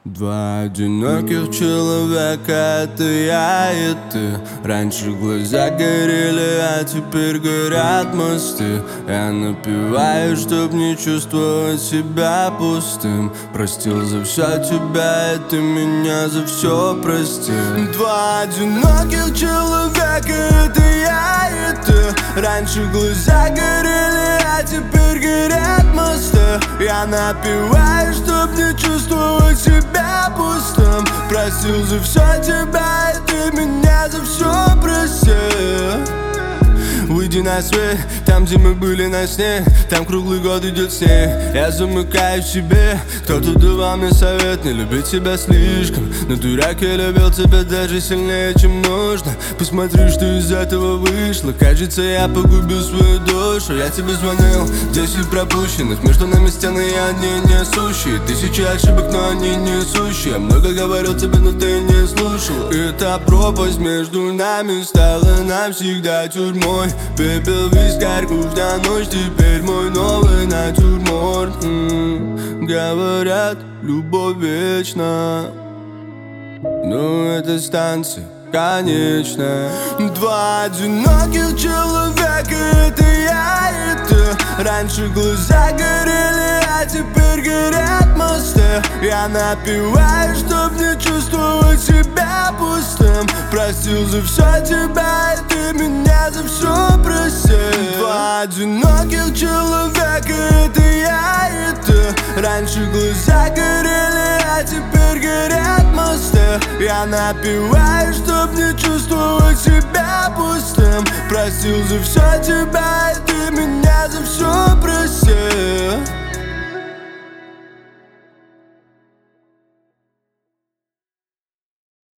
Два одиноких человека, это я и ты. Раньше глаза горели, а теперь горят мосты. Я напеваю, чтоб не чувствовать себя пустым. Простил за все тебя, и ты меня за все прости. Два одиноких человека, это я и ты. Раньше глаза горели, а теперь горят мосты. Я напеваю, чтоб не чувствовать себя пустым. Простил за все тебя, и ты меня за все прости. Выйди на свет, там, где мы были на сне. Там круглый год идет снег. Я замыкаю в себе. Кто-то давал мне совет не любить себя слишком. Но дурак, я любил тебя даже сильнее, чем нужно. Посмотри, что из этого вышло. Кажется, я погубил свою душу. Я тебе звонил, 10 пропущенных. Между нами стены, и они несущие. Тысячи ошибок, но они несущие. Много говорил тебе, но ты не слушал. И та пропасть между нами стала навсегда тюрьмой. Пепел, вискарь, кухня, ночь, теперь мой новый натюрморт. Говорят, любовь вечна, но эта станция конечная. Два одиноких человека, это я и ты. Раньше глаза горели, а теперь горят мосты. Я напеваю, чтоб не чувствовать себя пустым. Простил за все тебя, и ты меня за все прости. Два одиноких человека, это я и ты. Раньше глаза горели, а теперь горят мосты. Я напеваю, чтоб не чувствовать себя пустым. Простил за все тебя, и ты меня за все прости.